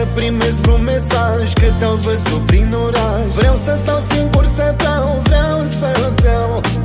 să primesc vreun mesaj că te-au văzut prin oraș. Vreau să stau singur să beau, vreau să beau